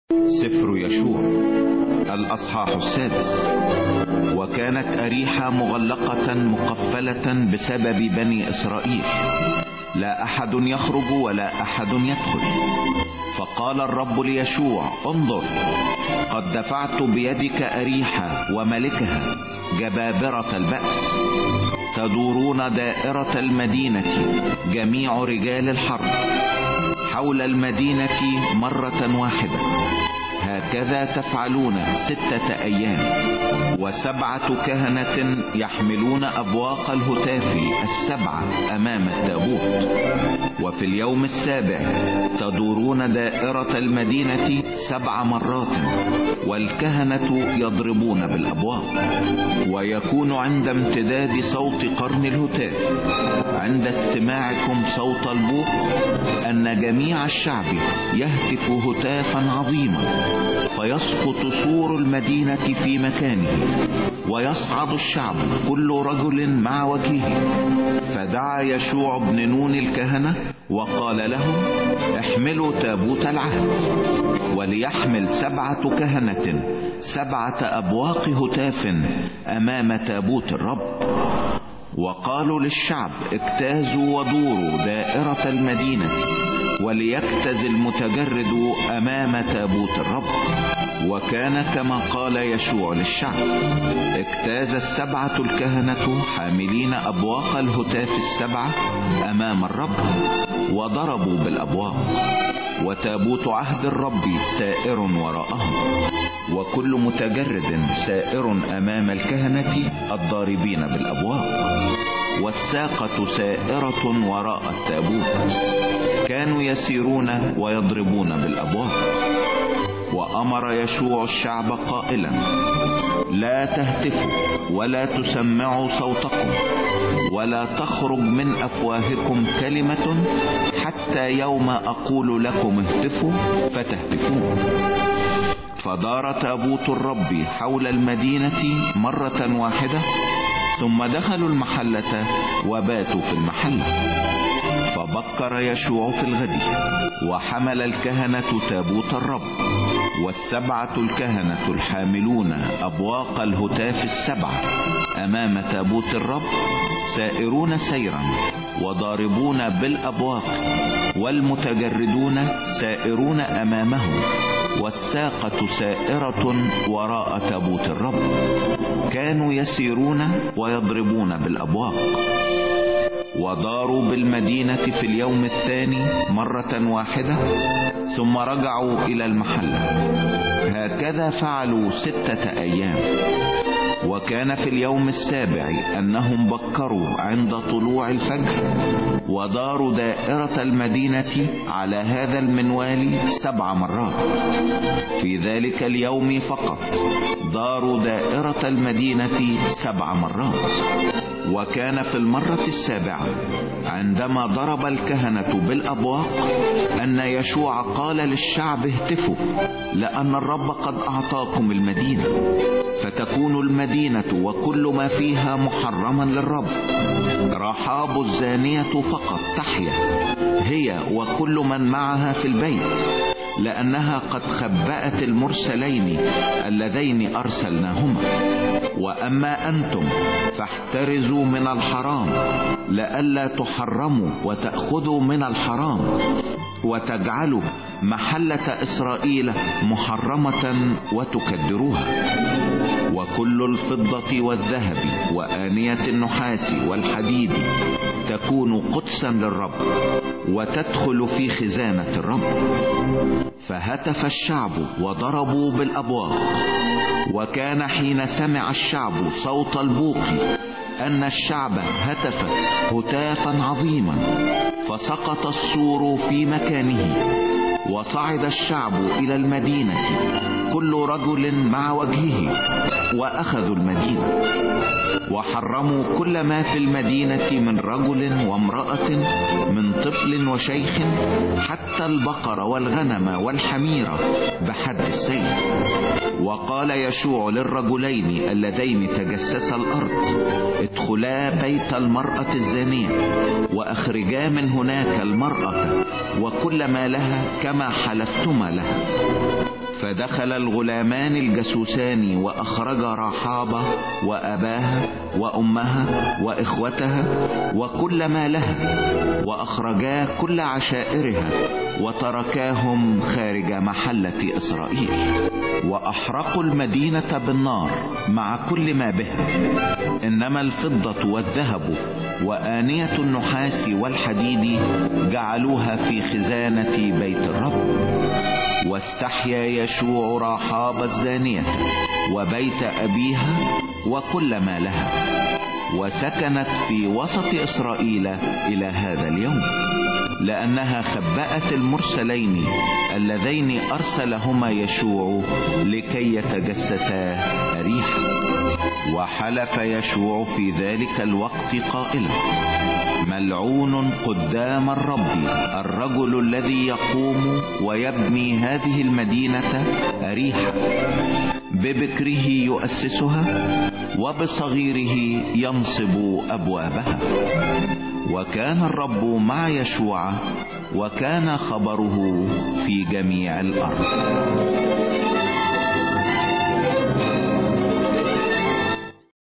سفر يشوع الأصحاح 6. وكانت أريحة مغلقة مقفلة بسبب بني إسرائيل، لا أحد يخرج ولا أحد يدخل. فقال الرب ليشوع: انظر، قد دفعت بيدك أريحة وملكها جبابرة البأس، تدورون دائرة المدينة جميع رجال الحرب حول المدينة مرة واحدة. هكذا تفعلون 6 أيام. و7 كهنة يحملون أبواق الهتاف 7 أمام التابوت. وفي اليوم 7 تدورون دائرة المدينة 7 مرات، والكهنة يضربون بالأبواق. ويكون عند امتداد صوت قرن الهتاف، عند استماعكم صوت البوق، أن جميع الشعب يهتف هتافا عظيما، فيسقط سور المدينة في مكانه، ويصعد الشعب كل رجل مع وجهه. فدعا يشوع بن نون الكهنة وقال لهم: احملوا تابوت العهد. وليحمل 7 كهنة 7 أبواق هتاف أمام تابوت الرب. وقالوا للشعب: اجتازوا ودوروا دائرة المدينة، وليجتز المتجرد أمام تابوت الرب. وكان كما قال يشوع للشعب. اجتاز 7 الكهنة حاملين أبواق الهتاف 7 أمام الرب، وضربوا بالأبواق، وتابوت عهد الرب سائر وراءهم، وكل متجرد سائر أمام الكهنة الضاربين بالأبواق، والساقة سائرة وراء التابوت. كانوا يسيرون ويضربون بالأبواق. وأمر يشوع الشعب قائلا: لا تهتفوا ولا تسمعوا صوتكم، ولا تخرج من أفواهكم كلمة حتى يوم أقول لكم اهتفوا فتهتفون. فدار تابوت الرب حول المدينة مرة واحدة، ثم دخلوا المحلة وباتوا في المحلة. فبكر يشوع في الغد، وحمل الكهنة تابوت الرب، 7 الكهنة الحاملون أبواق الهتاف 7 أمام تابوت الرب، سائرون سيرا وضاربون بالأبواق، والمتجردون سائرون أمامهم، والساقة سائرة وراء تابوت الرب. كانوا يسيرون ويضربون بالأبواق. وداروا بالمدينة في اليوم 2 مرة واحدة، ثم رجعوا إلى المحلة. هكذا فعلوا 6 أيام. وكان في اليوم 7 أنهم بكروا عند طلوع الفجر، وداروا دائرة المدينة على هذا المنوال 7 مرات. في ذلك اليوم فقط داروا دائرة المدينة 7 مرات. وكان في المرة 7 عندما ضرب الكهنة بالأبواق أن يشوع قال للشعب: اهتفوا، لأن الرب قد أعطاكم المدينة، فتكون المدينة وكل ما فيها محرما للرب. رحاب الزانية فقط تحيا، هي وكل من معها في البيت، لأنها قد خبأت المرسلين اللذين أرسلناهما. وأما أنتم فاحترزوا من الحرام، لئلا تحرموا وتأخذوا من الحرام، وتجعلوا محلة إسرائيل محرمة وتكدروها. وكل الفضة والذهب وآنية النحاس والحديد تكون قدسا للرب، وتدخل في خزانة الرب. فهتف الشعب وضربوا بالأبواق. وكان حين سمع الشعب صوت البوق أن الشعب هتف هتافا عظيما، فسقط السور في مكانه، وصعد الشعب إلى المدينة كل رجل مع وجهه، وأخذوا المدينة، وحرموا كل ما في المدينة من رجل وامرأة، من طفل وشيخ، حتى البقر والغنم والحمير بحد السيف. وقال يشوع للرجلين اللذين تجسسا الأرض: ادخلا بيت المرأة الزانية، وأخرجا من هناك المرأة وكل ما لها كما حلفتما لها. فدخل الغلامان الجاسوسان وأخرجا رحاب وأباها وأمها وإخوتها وكل ما لها، وأخرجا كل عشائرها وتركاهم خارج محلة إسرائيل، وأحرقوا المدينة بالنار مع كل ما بها، إنما الفضة والذهب وآنية النحاس والحديد جعلوها في خزانة بيت الرب. واستحيا يشوع رحاب الزانية وبيت أبيها وكل ما لها، وسكنت في وسط إسرائيل إلى هذا اليوم، لأنها خبأت المرسلين اللذين أرسلهما يشوع لكي يتجسسا أريحا. وحلف يشوع في ذلك الوقت قائلا: ملعون قدام الرب الرجل الذي يقوم ويبني هذه المدينة أريحا، ببكره يؤسسها وبصغيره ينصب أبوابها. وكان الرب مع يشوع، وكان خبره في جميع الأرض.